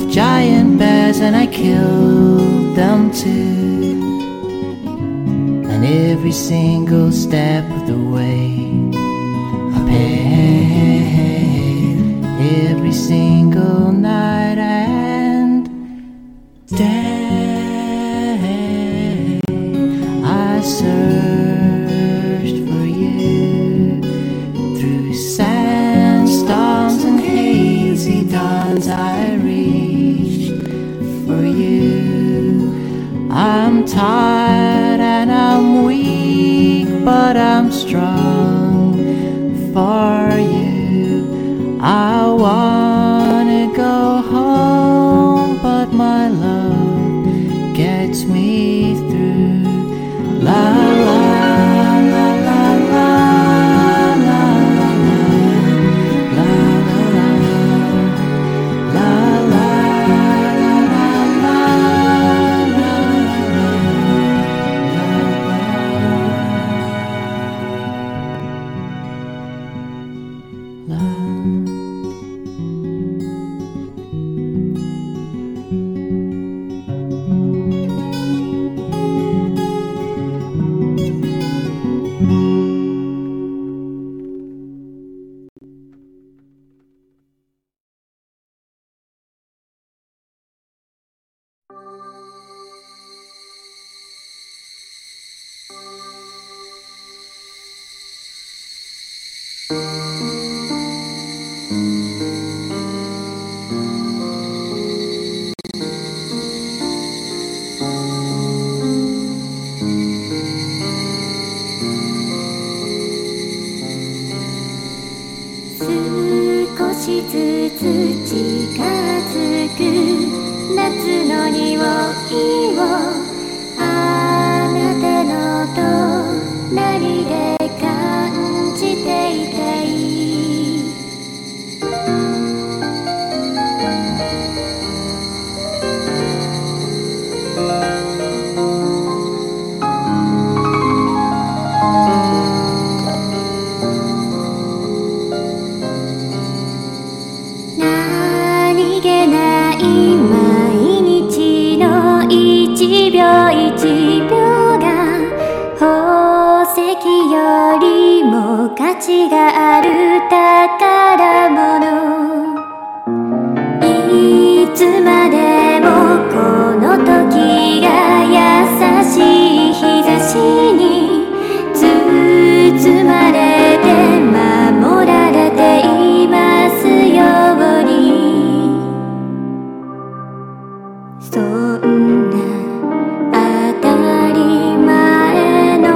giant bears and I killed them too. And every single step of the way I paid, every single night and day I searched for you through sandstorms and hazy dawns. I reached for you. I'm tired and I'm weak, but I'm strong for you. I wanna go home, but my love gets me through. La la la la la la la la la 少しずつ近づく夏の匂いをあなたの隣で感じていたい。何気ない毎日の一秒一秒が宝石よりも価値がある宝物。いつまでもこの時が優しい日差しに包まれて守られていますように。そ